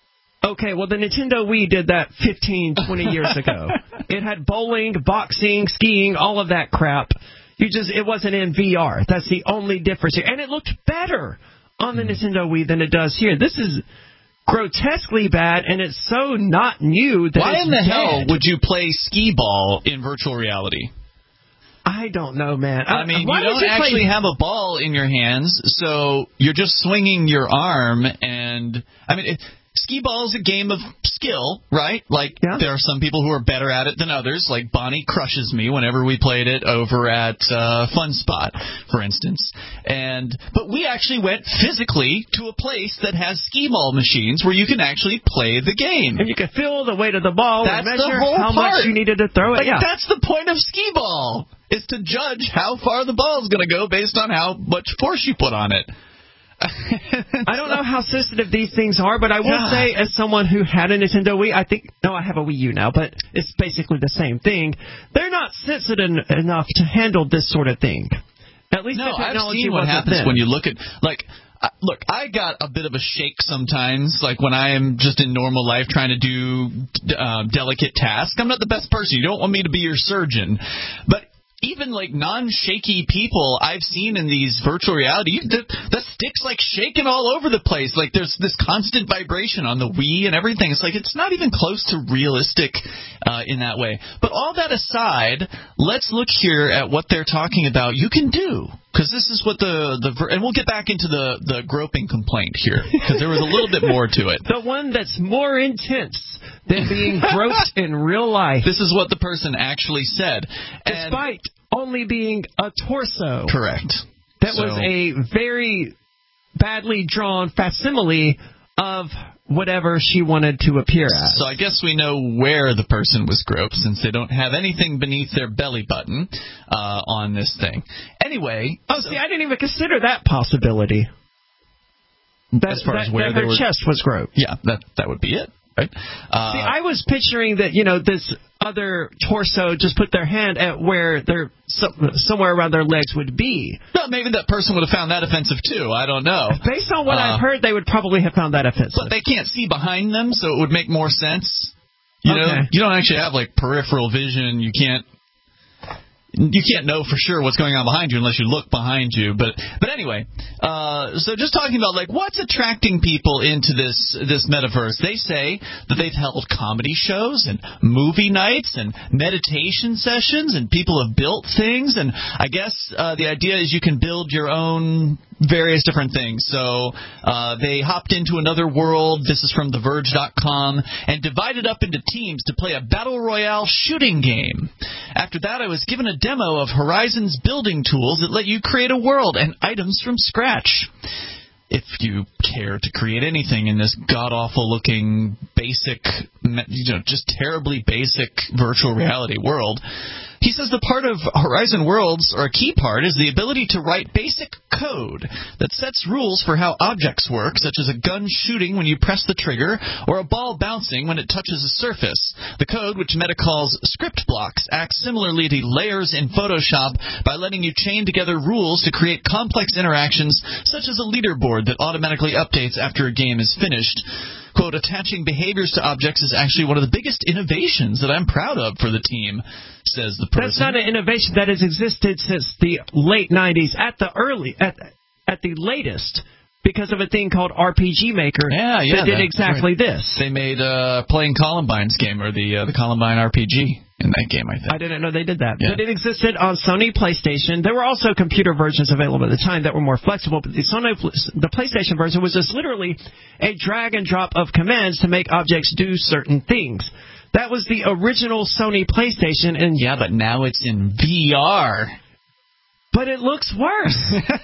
Okay, well, the Nintendo Wii did that fifteen, twenty years ago. It had bowling, boxing, skiing, all of that crap. You just It wasn't in V R. That's the only difference here. And it looked better on the Nintendo Wii than it does here. This is grotesquely bad, and it's so not new that Why it's in the dead. hell would you play skee-ball in virtual reality? I don't know, man. I mean, Why you would don't you actually play... have a ball in your hands, so you're just swinging your arm, and, I mean... It, Skee-ball is a game of skill, right? Like, yeah. There are some people who are better at it than others. Like, Bonnie crushes me whenever we played it over at uh, Fun Spot, for instance. And But we actually went physically to a place that has skee-ball machines where you can actually play the game. And you can feel the weight of the ball that's and measure the whole how part. much you needed to throw it. Like, yeah. That's the point of skee-ball, is to judge how far the ball is going to go based on how much force you put on it. I don't know how sensitive these things are, but I will yeah. say, as someone who had a Nintendo Wii, I think, no, I have a Wii U now, but it's basically the same thing. They're not sensitive enough to handle this sort of thing. At least no, the technology I've seen what wasn't happens then. when you look at, like, uh, look, I got a bit of a shake sometimes, like when I am just in normal life trying to do uh, delicate tasks. I'm not the best person. You don't want me to be your surgeon, but even like non-shaky people I've seen in these virtual reality, you, the, the stick's like shaking all over the place. Like there's this constant vibration on the Wii and everything. It's like it's not even close to realistic uh, in that way. But all that aside, let's look here at what they're talking about you can do. Because this is what the, the and we'll get back into the, the groping complaint here, because there was a little bit more to it. The one that's more intense than being groped in real life. This is what the person actually said. Despite and, only being a torso. Correct. That so, was a very badly drawn facsimile of whatever she wanted to appear as. So I guess we know where the person was groped, since they don't have anything beneath their belly button uh, on this thing. Anyway. Oh, so, see, I didn't even consider that possibility. That, as far that, as where that they her were, chest was groped. Yeah, that that would be it. Right? Uh, See, I was picturing that, you know, this other torso just put their hand at where their so, somewhere around their legs would be. Well, maybe that person would have found that offensive too. I don't know. Based on what uh, I've heard, they would probably have found that offensive. But they can't see behind them, so it would make more sense. You okay. know, you don't actually have like peripheral vision. You can't. You can't know for sure what's going on behind you unless you look behind you. But but anyway, uh, so just talking about like what's attracting people into this this metaverse. They say that they've held comedy shows and movie nights and meditation sessions, and people have built things. And I guess uh, the idea is you can build your own various different things. So uh, they hopped into another world. This is from The Verge dot com, and divided up into teams to play a battle royale shooting game. After that, I was given a demo of Horizon's building tools that let you create a world and items from scratch. If you care to create anything in this god-awful looking, basic, you know, just terribly basic virtual reality world. He says the part of Horizon Worlds, or a key part, is the ability to write basic code that sets rules for how objects work, such as a gun shooting when you press the trigger, or a ball bouncing when it touches a surface. The code, which Meta calls script blocks, acts similarly to layers in Photoshop by letting you chain together rules to create complex interactions, such as a leaderboard that automatically updates after a game is finished. Quote, attaching behaviors to objects is actually one of the biggest innovations that I'm proud of for the team, says the person. That's not an innovation that has existed since the late nineties, at the early, at at the latest, because of a thing called R P G Maker yeah, yeah, that did that, exactly right. this. They made uh, playing Columbine's game, or the uh, the Columbine R P G in that game, I think. I didn't know they did that. Yeah. But it existed on Sony PlayStation. There were also computer versions available at the time that were more flexible, but the Sony, the PlayStation version was just literally a drag and drop of commands to make objects do certain things. That was the original Sony PlayStation. And yeah, but now it's in V R. But it looks worse.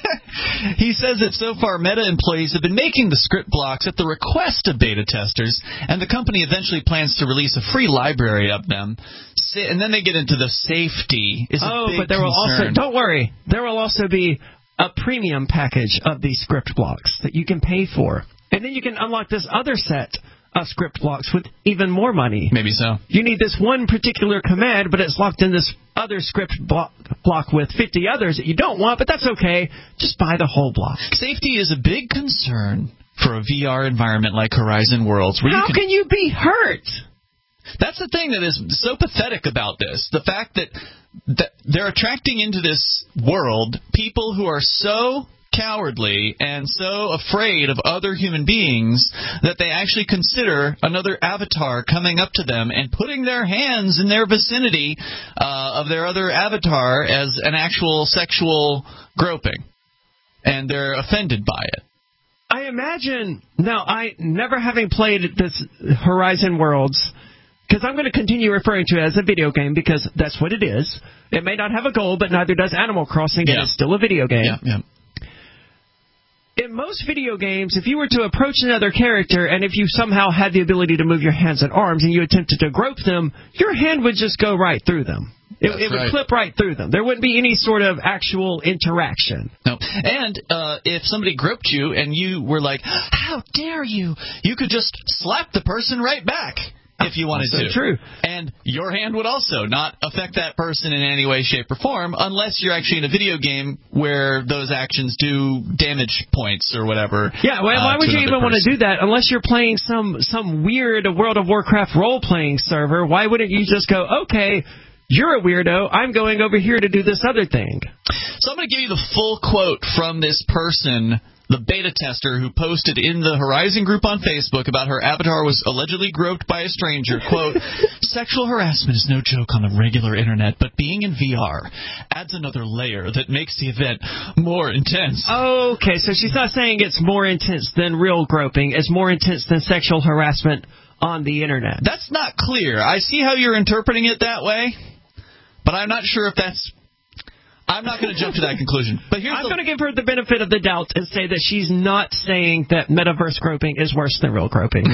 He says that so far Meta employees have been making the script blocks at the request of beta testers, and the company eventually plans to release a free library of them. And then they get into the safety. Is oh, a big but there will concern. also, don't worry, there will also be a premium package of these script blocks that you can pay for. And then you can unlock this other set of script blocks with even more money. Maybe so. You need this one particular command, but it's locked in this other script block, block with fifty others that you don't want, but that's okay. Just buy the whole block. Safety is a big concern for a V R environment like Horizon Worlds. Where How you can, can you be hurt? That's the thing that is so pathetic about this. The fact that, that they're attracting into this world people who are so cowardly and so afraid of other human beings that they actually consider another avatar coming up to them and putting their hands in their vicinity uh, of their other avatar as an actual sexual groping. And they're offended by it. I imagine, now, I never having played this Horizon Worlds, because I'm going to continue referring to it as a video game because that's what it is. It may not have a goal, but neither does Animal Crossing, yeah. and it's still a video game. Yeah, yeah. In most video games, if you were to approach another character, and if you somehow had the ability to move your hands and arms, and you attempted to grope them, your hand would just go right through them. It, it would right. clip right through them. There wouldn't be any sort of actual interaction. No. And uh, if somebody groped you and you were like, how dare you, you could just slap the person right back if you wanted also to. True. And your hand would also not affect that person in any way, shape, or form unless you're actually in a video game where those actions do damage points or whatever. Yeah, well, why uh, would you even person. want to do that unless you're playing some, some weird World of Warcraft role-playing server? Why wouldn't you just go, okay, you're a weirdo, I'm going over here to do this other thing? So I'm going to give you the full quote from this person, the beta tester who posted in the Horizon group on Facebook about her avatar was allegedly groped by a stranger. Quote, sexual harassment is no joke on the regular internet, but being in V R adds another layer that makes the event more intense. Okay, so she's not saying it's more intense than real groping. It's more intense than sexual harassment on the internet. That's not clear. I see how you're interpreting it that way, but I'm not sure if that's... I'm not going to jump to that conclusion. But here's I'm the... going to give her the benefit of the doubt and say that she's not saying that metaverse groping is worse than real groping.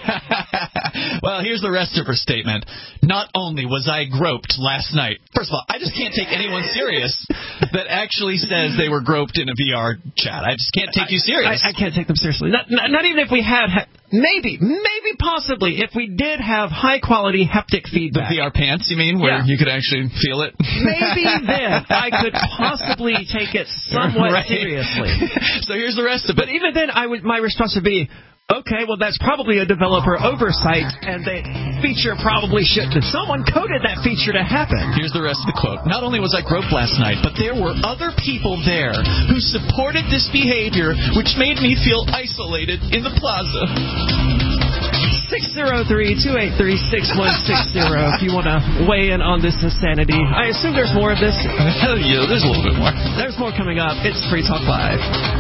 Well, here's the rest of her statement. Not only was I groped last night. First of all, I just can't take anyone serious that actually says they were groped in a V R chat. I just can't take you serious. I, I can't take them seriously. Not, not, not even if we had... Ha- maybe, maybe possibly, if we did have high-quality haptic feedback. The V R pants, you mean, where yeah. you could actually feel it? Maybe then I could possibly take it somewhat right. seriously. So here's the rest of it. But even then, I would, my response would be, okay, well, that's probably a developer oversight, and the feature probably shouldn't have. Someone coded that feature to happen. Here's the rest of the quote. Not only was I groped last night, but there were other people there who supported this behavior, which made me feel isolated in the plaza. six oh three, two eight three, six one six zero if you want to weigh in on this insanity. I assume there's more of this. Hell yeah, there's a little bit more. There's more coming up. It's Free Talk Live.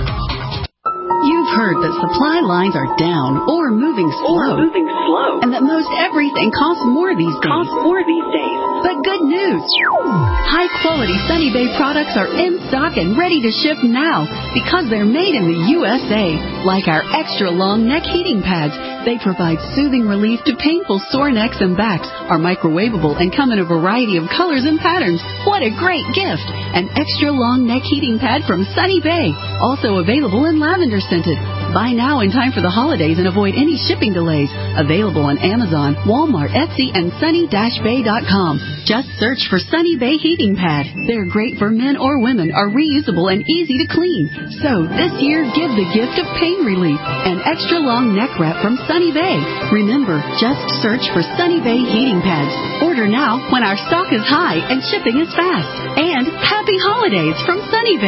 You've heard that supply lines are down or moving slow. Or moving slow. And that most everything costs more these days. Costs more these days. But good news. High-quality Sunny Bay products are in stock and ready to ship now because they're made in the U S A. Like our extra-long neck heating pads. They provide soothing relief to painful sore necks and backs, are microwavable, and come in a variety of colors and patterns. What a great gift! An extra-long neck heating pad from Sunny Bay. Also available in lavender scented. Buy now in time for the holidays and avoid any shipping delays. Available on Amazon, Walmart, Etsy, and sunny dash bay dot com. Just search for Sunny Bay Heating Pad. They're great for men or women, are reusable and easy to clean. So this year, give the gift of pain relief. An extra long neck wrap from Sunny Bay. Remember, just search for Sunny Bay Heating Pads. Order now when our stock is high and shipping is fast. And happy holidays from Sunny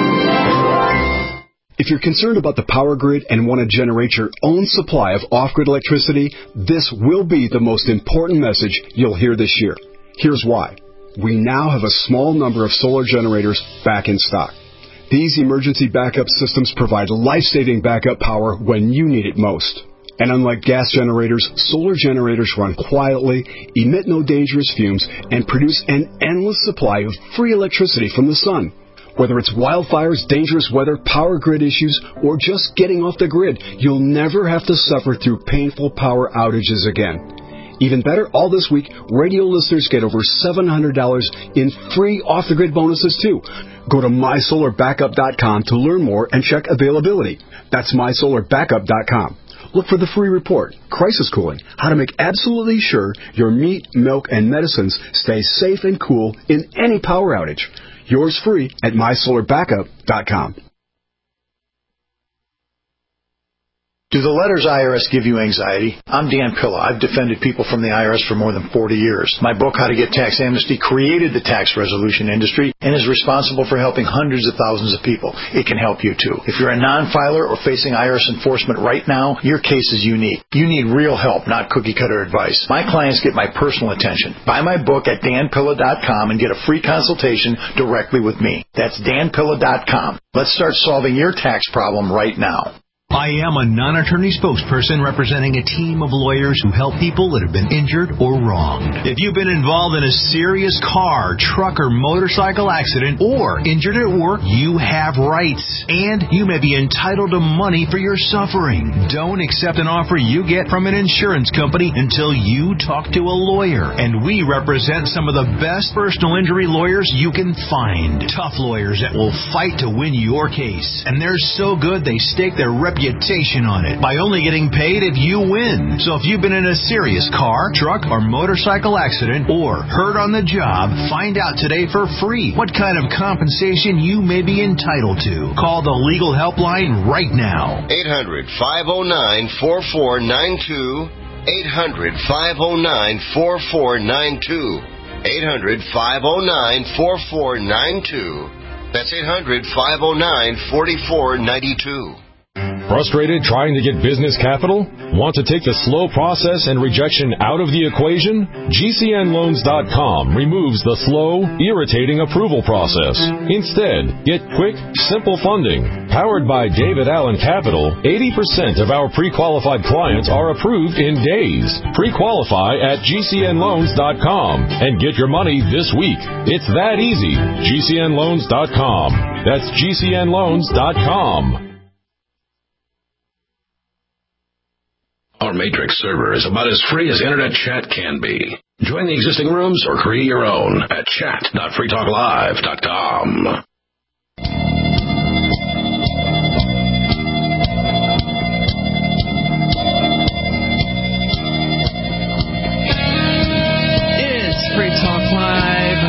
Bay. If you're concerned about the power grid and want to generate your own supply of off-grid electricity, this will be the most important message you'll hear this year. Here's why. We now have a small number of solar generators back in stock. These emergency backup systems provide life-saving backup power when you need it most. And unlike gas generators, solar generators run quietly, emit no dangerous fumes, and produce an endless supply of free electricity from the sun. Whether it's wildfires, dangerous weather, power grid issues, or just getting off the grid, you'll never have to suffer through painful power outages again. Even better, all this week, radio listeners get over seven hundred dollars in free off-the-grid bonuses, too. Go to my solar backup dot com to learn more and check availability. That's my solar backup dot com. Look for the free report, Crisis Cooling, how to make absolutely sure your meat, milk, and medicines stay safe and cool in any power outage. Yours free at my solar backup dot com. Do the letters I R S give you anxiety? I'm Dan Pilla. I've defended people from the I R S for more than forty years. My book, How to Get Tax Amnesty, created the tax resolution industry and is responsible for helping hundreds of thousands of people. It can help you too. If you're a non-filer or facing I R S enforcement right now, your case is unique. You need real help, not cookie-cutter advice. My clients get my personal attention. Buy my book at dan pilla dot com and get a free consultation directly with me. That's dan pilla dot com. Let's start solving your tax problem right now. I am a non-attorney spokesperson representing a team of lawyers who help people that have been injured or wronged. If you've been involved in a serious car, truck, or motorcycle accident or injured at work, you have rights, and you may be entitled to money for your suffering. Don't accept an offer you get from an insurance company until you talk to a lawyer, and we represent some of the best personal injury lawyers you can find. Tough lawyers that will fight to win your case, and they're so good they stake their reputation reputation on it by only getting paid if you win. So if you've been in a serious car, truck, or motorcycle accident or hurt on the job, find out today for free what kind of compensation you may be entitled to. Call the legal helpline right now. eight hundred, five oh nine, four four nine two. eight hundred, five oh nine, four four nine two. eight hundred, five oh nine, four four nine two. That's eight hundred, five oh nine, four four nine two. Frustrated trying to get business capital? Want to take the slow process and rejection out of the equation? G C N loans dot com removes the slow, irritating approval process. Instead, get quick, simple funding. Powered by David Allen Capital, eighty percent of our pre-qualified clients are approved in days. Pre-qualify at G C N loans dot com and get your money this week. It's that easy. G C N loans dot com. That's G C N loans dot com. Our Matrix server is about as free as internet chat can be. Join the existing rooms or create your own at chat dot free talk live dot com. It's Free Talk Live.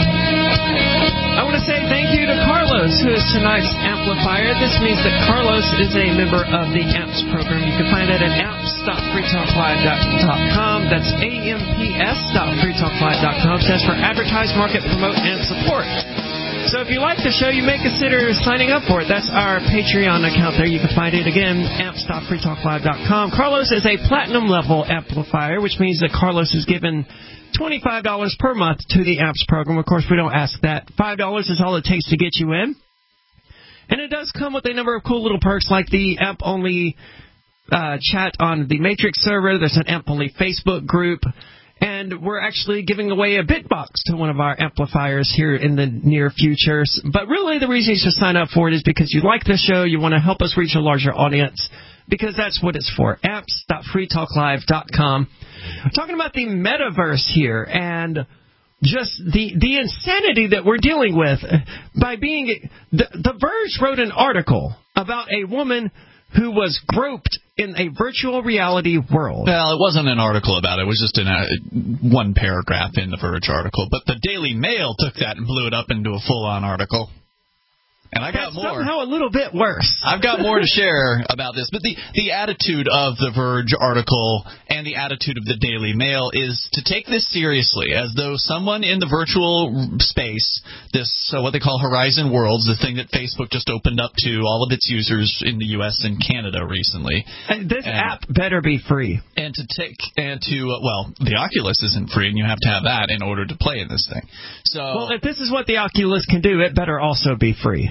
I want to say thank you to Carlos, who is tonight's amplifier. This means that Carlos is a member of the A M P S program. You can find it at amps dot free talk live dot com. That's A M P S dot free talk live dot com. Stands for Advertise, Market, Promote, and Support. So if you like the show, you may consider signing up for it. That's our Patreon account there. You can find it again, amps dot free talk live dot com. Carlos is a platinum level amplifier, which means that Carlos is given twenty-five dollars per month to the A M P S program. Of course, we don't ask that. five dollars is all it takes to get you in. And it does come with a number of cool little perks like the A M P-only uh, chat on the Matrix server. There's an A M P-only Facebook group. And we're actually giving away a BitBox to one of our amplifiers here in the near future. But really, the reason you should sign up for it is because you like the show, you want to help us reach a larger audience, because that's what it's for. amps dot free talk live dot com. I'm talking about the metaverse here and just the the insanity that we're dealing with by being... The, the Verge wrote an article about a woman who was groped in a virtual reality world. Well, it wasn't an article about it. It was just in a, one paragraph in the Verge article. But the Daily Mail took that and blew it up into a full-on article. And I got That's more. Somehow a little bit worse. I've got more to share about this. But the, the attitude of the Verge article and the attitude of the Daily Mail is to take this seriously, as though someone in the virtual space, this uh, what they call Horizon Worlds, the thing that Facebook just opened up to all of its users in the U S and Canada recently. And this and, app better be free. And to take and to uh, well, the Oculus isn't free, and you have to have that in order to play in this thing. So, well, if this is what the Oculus can do, it better also be free.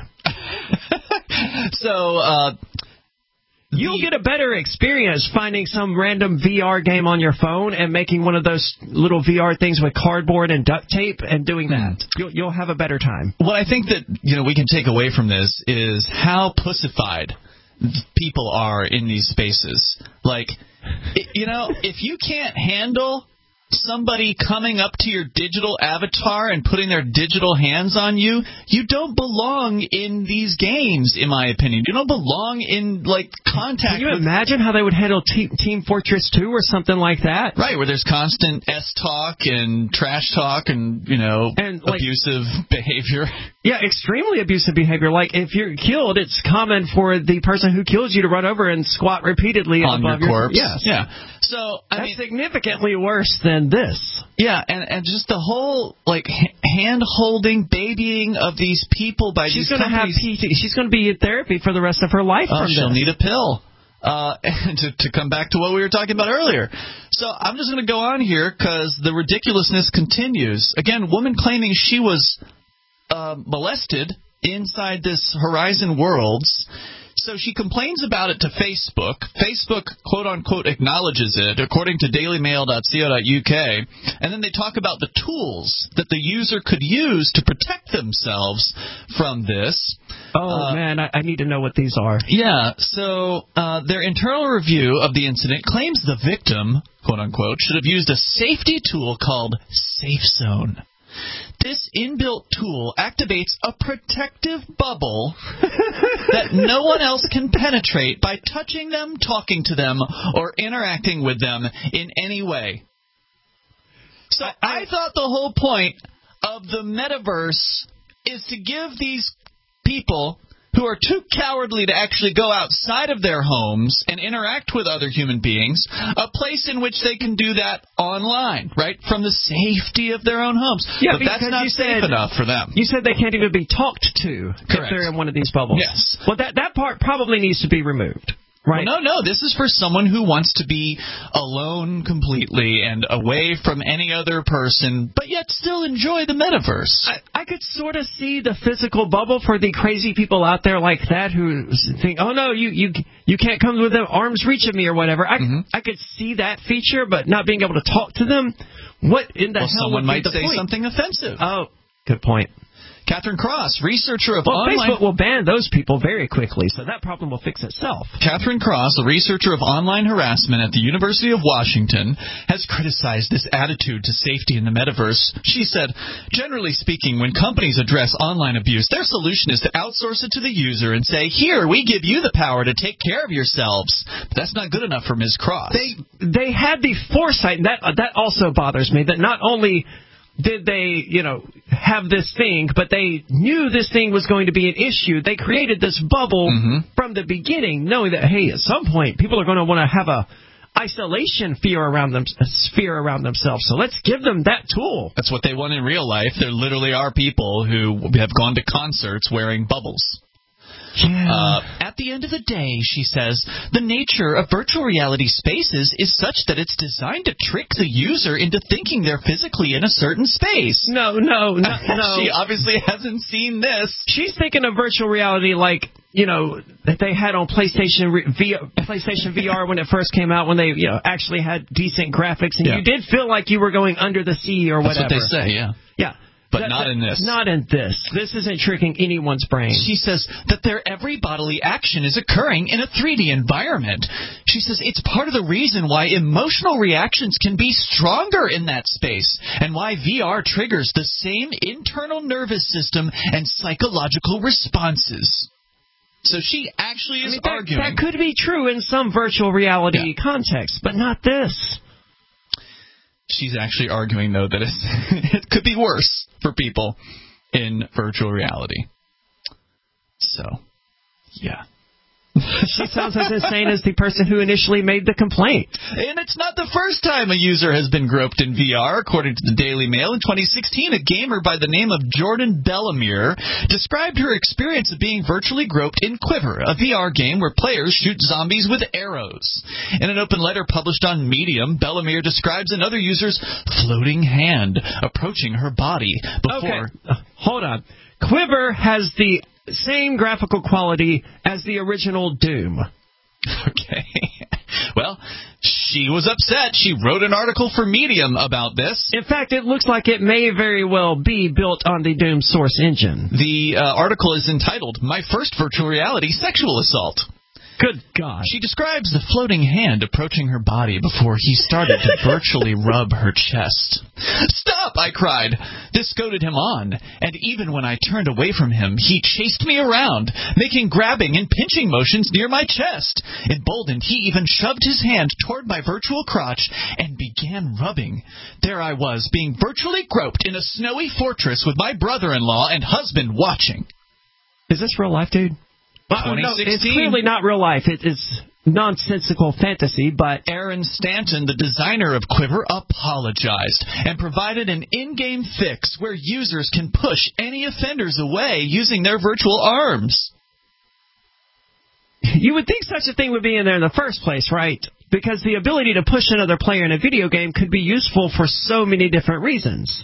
so uh, you'll get a better experience finding some random V R game on your phone and making one of those little V R things with cardboard and duct tape and doing that. You'll, you'll have a better time. What I think that you know we can take away from this is how pussified people are in these spaces. Like, you know, if you can't handle somebody coming up to your digital avatar and putting their digital hands on you, you don't belong in these games, in my opinion. You don't belong in, like, contact. Can you with... imagine how they would handle te- Team Fortress two or something like that? Right, where there's constant S-talk and trash talk and, you know, and, like, abusive behavior. Yeah, extremely abusive behavior. Like, if you're killed, it's common for the person who kills you to run over and squat repeatedly on above your corpse. Yes. Yeah. So, I That's mean, significantly worse than this. Yeah, and, and just the whole, like, hand-holding, babying of these people by She's these gonna companies. have P T. She's going to be in therapy for the rest of her life Oh, from she'll this. need a pill. Uh, and to, to come back to what we were talking about earlier. So I'm just going to go on here because the ridiculousness continues. Again, woman claiming she was uh, molested inside this Horizon Worlds. So she complains about it to Facebook. Facebook, quote-unquote, acknowledges it, according to daily mail dot co dot U K. And then they talk about the tools that the user could use to protect themselves from this. Oh, uh, man, I, I need to know what these are. Yeah, so uh, their internal review of the incident claims the victim, quote-unquote, should have used a safety tool called Safe Zone. This inbuilt tool activates a protective bubble that no one else can penetrate by touching them, talking to them, or interacting with them in any way. So I, I thought the whole point of the metaverse is to give these people who are too cowardly to actually go outside of their homes and interact with other human beings, a place in which they can do that online, right, from the safety of their own homes. Yeah, but that's not safe said, enough for them. You said they can't even be talked to Correct. if they're in one of these bubbles. Yes. Well, that, that part probably needs to be removed. Right. Well, no, no. This is for someone who wants to be alone completely and away from any other person, but yet still enjoy the metaverse. I, I could sort of see the physical bubble for the crazy people out there like that who think, oh, no, you you, you can't come within arm's reach of me or whatever. I, mm-hmm. I could see that feature, but not being able to talk to them. What in the well, hell someone would might be the say point? something offensive. Oh, good point. Catherine Cross, researcher of well, online... Facebook will ban those people very quickly, so that problem will fix itself. Catherine Cross, a researcher of online harassment at the University of Washington, has criticized this attitude to safety in the metaverse. She said, generally speaking, when companies address online abuse, their solution is to outsource it to the user and say, here, we give you the power to take care of yourselves. But that's not good enough for Miz Cross. They, they had the foresight, and that, that also bothers me, that not only... did they, you know, have this thing, but they knew this thing was going to be an issue. They created this bubble mm-hmm. from the beginning, knowing that, hey, at some point, people are going to want to have a isolation fear around them, a sphere around themselves. So let's give them that tool. That's what they want in real life. There literally are people who have gone to concerts wearing bubbles. Yeah. Uh, at the end of the day, she says, the nature of virtual reality spaces is such that it's designed to trick the user into thinking they're physically in a certain space. No, no, no, no. She obviously hasn't seen this. She's thinking of virtual reality like, you know, that they had on PlayStation v- PlayStation V R when it first came out, when they, you know, actually had decent graphics, and yeah. you did feel like you were going under the sea or whatever. That's what they say, yeah. Yeah. But that, not that, in this. Not in this. This isn't tricking anyone's brain. She says that their every bodily action is occurring in a three D environment. She says it's part of the reason why emotional reactions can be stronger in that space, and why V R triggers the same internal nervous system and psychological responses. So she actually is I mean, that, arguing. That could be true in some virtual reality yeah. context, but not this. She's actually arguing, though, that it's, it could be worse for people in virtual reality. So, yeah. She sounds as insane as the person who initially made the complaint. And it's not the first time a user has been groped in V R. According to the Daily Mail, in twenty sixteen, a gamer by the name of Jordan Bellemere described her experience of being virtually groped in Quiver, a V R game where players shoot zombies with arrows. In an open letter published on Medium, Bellemere describes another user's floating hand approaching her body before... Okay, uh, hold on. Quiver has the same graphical quality as the original Doom. Okay. Well, she was upset. She wrote an article for Medium about this. In fact, it looks like it may very well be built on the Doom source engine. The uh, article is entitled, My First Virtual Reality Sexual Assault. Good God. She describes the floating hand approaching her body before he started to virtually rub her chest. Stop, I cried. This goaded him on, and even when I turned away from him, he chased me around, making grabbing and pinching motions near my chest. Emboldened, he even shoved his hand toward my virtual crotch and began rubbing. There I was, being virtually groped in a snowy fortress with my brother-in-law and husband watching. Is this real life, dude? Well, no, it's clearly not real life. It is nonsensical fantasy, but Aaron Stanton, the designer of Quiver, apologized and provided an in-game fix where users can push any offenders away using their virtual arms. You would think such a thing would be in there in the first place, right? Because the ability to push another player in a video game could be useful for so many different reasons.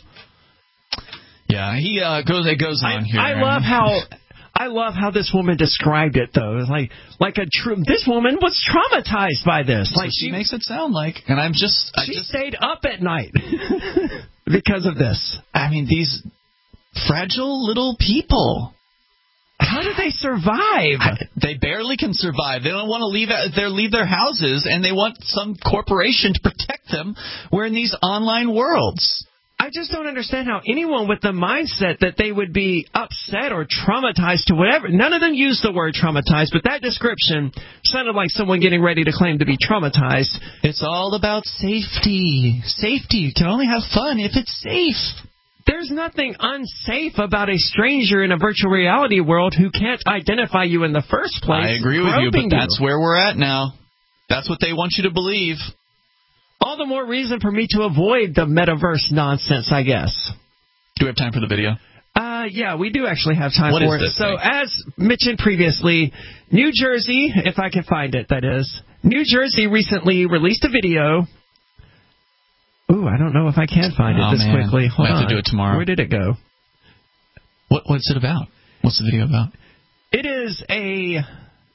Yeah, he uh, goes. It goes on I, here. I love how. I love how this woman described it, though. It's like, like a tr- this woman was traumatized by this. That's like what she, she makes it sound like, and I'm just, I she just stayed up at night because of this. I mean, these fragile little people. How do they survive? I, they barely can survive. They don't want to leave. They leave their houses, and they want some corporation to protect them. We're in these online worlds. I just don't understand how anyone with the mindset that they would be upset or traumatized to whatever. None of them used the word traumatized, but that description sounded like someone getting ready to claim to be traumatized. It's all about safety. Safety. You can only have fun if it's safe. There's nothing unsafe about a stranger in a virtual reality world who can't identify you in the first place. I agree with you, but that's where we're at now. That's what they want you to believe. All the more reason for me to avoid the metaverse nonsense, I guess. Do we have time for the video? Uh, yeah, we do actually have time what for is it. This so, thing? as mentioned previously, New Jersey, if I can find it, that is, New Jersey recently released a video. Ooh, I don't know if I can find it oh, this man. quickly. Hold we'll on. have to do it tomorrow. Where did it go? What What's it about? What's the video about? It is a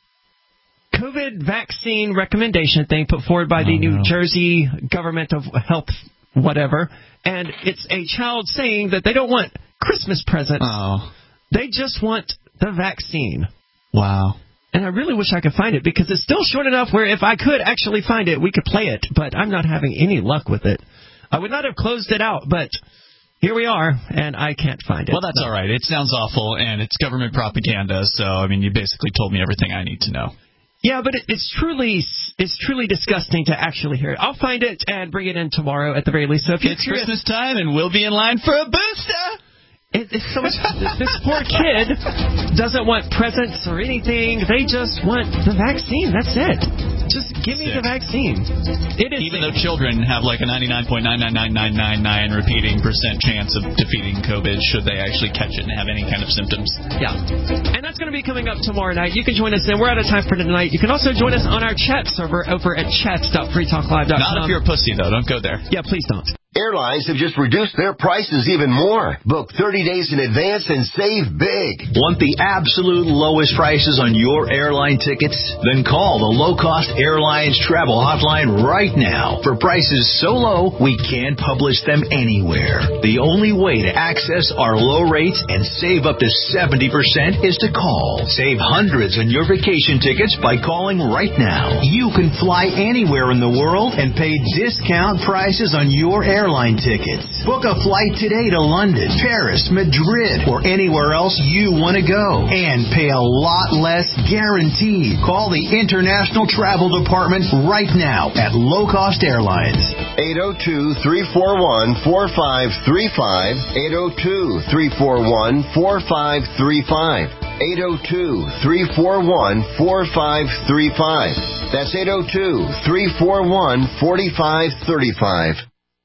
COVID vaccine recommendation thing put forward by the oh, New no. Jersey Government of Health, whatever, and it's a child saying that they don't want Christmas presents. Oh. They just want the vaccine. Wow. And I really wish I could find it because it's still short enough where if I could actually find it, we could play it, but I'm not having any luck with it. I would not have closed it out, but here we are, and I can't find it. Well, that's all right. It sounds awful, and it's government propaganda, so, I mean, you basically told me everything I need to know. Yeah, but it, it's truly it's truly disgusting to actually hear it. I'll find it and bring it in tomorrow at the very least. So if you're it's curious, Christmas time, and we'll be in line for a booster. It, it's so much. This poor kid doesn't want presents or anything. They just want the vaccine. That's it. Just give me Sick. the vaccine. It is Even though children have like a ninety-nine point nine nine nine nine nine nine repeating percent chance of defeating COVID should they actually catch it and have any kind of symptoms. Yeah. And that's going to be coming up tomorrow night. You can join us in. We're out of time for tonight. You can also join us on our chat server over at chat dot free talk live dot com. Not if you're a pussy, though. Don't go there. Yeah, please don't. Airlines have just reduced their prices even more. Book thirty days in advance and save big. Want the absolute lowest prices on your airline tickets? Then call the Low Cost Airlines Travel Hotline right now. For prices so low, we can't publish them anywhere. The only way to access our low rates and save up to seventy percent is to call. Save hundreds on your vacation tickets by calling right now. You can fly anywhere in the world and pay discount prices on your airline tickets. Book a flight today to London, Paris, Madrid, or anywhere else you want to go. And pay a lot less guaranteed. Call the International Travel Department right now at Low Cost Airlines. eight oh two, three four one, four five three five. eight oh two, three four one, four five three five. eight oh two, three four one, four five three five. That's eight oh two, three four one, four five three five.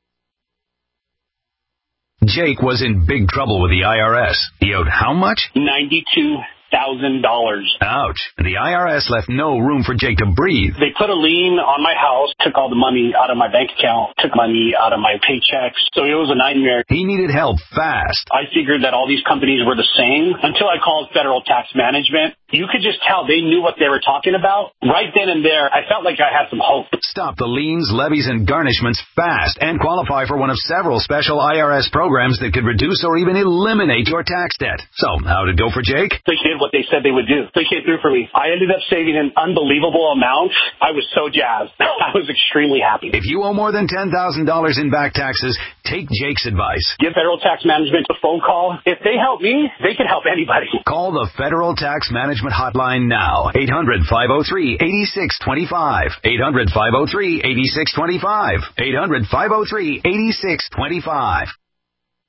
Jake was in big trouble with the I R S. He owed how much? ninety-two thousand dollars. Ouch. The I R S left no room for Jake to breathe. They put a lien on my house, took all the money out of my bank account, took money out of my paychecks. So it was a nightmare. He needed help fast. I figured that all these companies were the same until I called Federal Tax Management. you could just tell they knew what they were talking about. Right then and there, I felt like I had some hope. Stop the liens, levies, and garnishments fast and qualify for one of several special I R S programs that could reduce or even eliminate your tax debt. So, how'd it go for Jake? They did what they said they would do. They came through for me. I ended up saving an unbelievable amount. I was so jazzed. I was extremely happy. If you owe more than ten thousand dollars in back taxes, take Jake's advice. Give Federal Tax Management a phone call. If they help me, they can help anybody. Call the Federal Tax Management Hotline now. eight hundred, five oh three, eight six two five. eight hundred, five oh three, eight six two five. eight hundred, five oh three, eight six two five.